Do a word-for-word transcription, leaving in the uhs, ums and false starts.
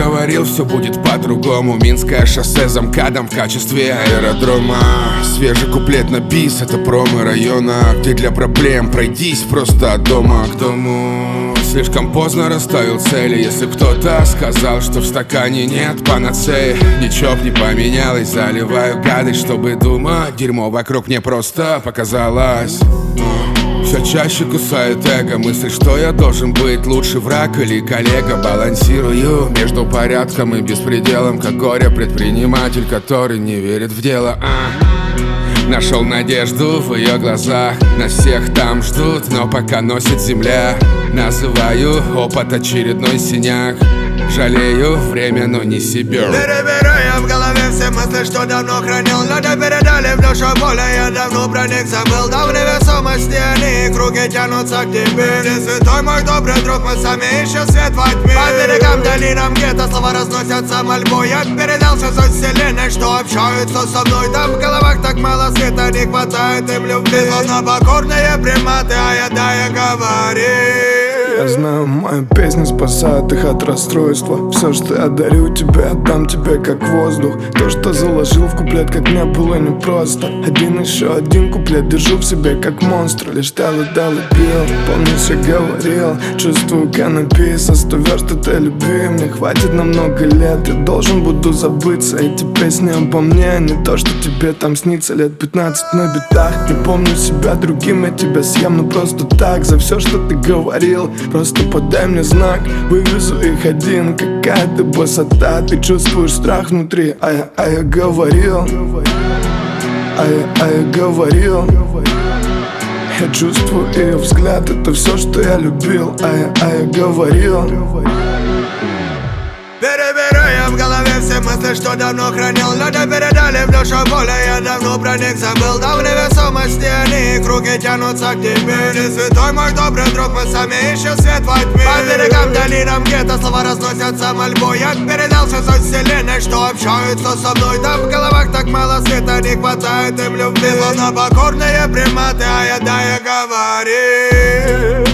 говорил, все будет по-другому. Минское шоссе за МКАДом в качестве аэродрома. Свежий куплет на бис, это промо района, где для проблем пройдись просто от дома к дому. Слишком поздно расставил цели. Если кто-то сказал, что в стакане нет панацеи, ничего б не поменялось, заливаю гадость, чтобы думать. Дерьмо вокруг мне просто показалось. Все чаще кусает эго мысль, что я должен быть лучше враг или коллега. Балансирую между порядком и беспределом, как горе-предприниматель, который не верит в дело. а. Нашел надежду в ее глазах, нас всех там ждут, но пока носит земля. Называю опыт очередной синяк, жалею время, но не себя. Перебираю я в голове все мысли, что давно хранил. Люди передали в душу поле, я давно про них забыл. Да в невесомости они круги тянутся к тебе. Ты святой мой добрый друг, мы сами ищем свет во тьме. По берегам, долинам где-то слова разносятся мольбой. Я передал все суть вселенной, что общаются со мной. Да в головах так мало света, не хватает им любви. Словно покорные приматы, а я да я говорю. Я знаю, моя песня спасает их от расстройства. Все, что я дарю тебе, отдам тебе как воздух. То, что заложил в куплет, как мне было непросто. Один еще один куплет держу в себе как монстр. Лишь дал и дал и пил. Помнишь, я говорил, чувствую каннабис. А сто верст этой любви мне хватит на много лет. Я должен буду забыться. Эти песни обо мне, не то, что тебе там снится. Лет пятнадцать на битах. Не помню себя другим, я тебя съем, ну просто так. За все, что ты говорил, просто подай мне знак, вывезу их один. Какая-то высота, ты чувствуешь страх внутри. А я, а я говорил, а я, а я говорил. Я чувствую ее взгляд, это все, что я любил. А я, а я говорил. Перебираю я в голове все мысли, что давно хранил. Люди передали в душу поле, я давно про них забыл. Да в невесомости они круги тянутся к тебе. Ты святой мой добрый друг, мы сами ищем свет во тьме. По берегам, долинам где-то слова разносятся мольбой. Я передал все суть вселенной, что общаются со мной. Да в головах так мало света, не хватает им любви. Словно покорные приматы, а я да я говорю.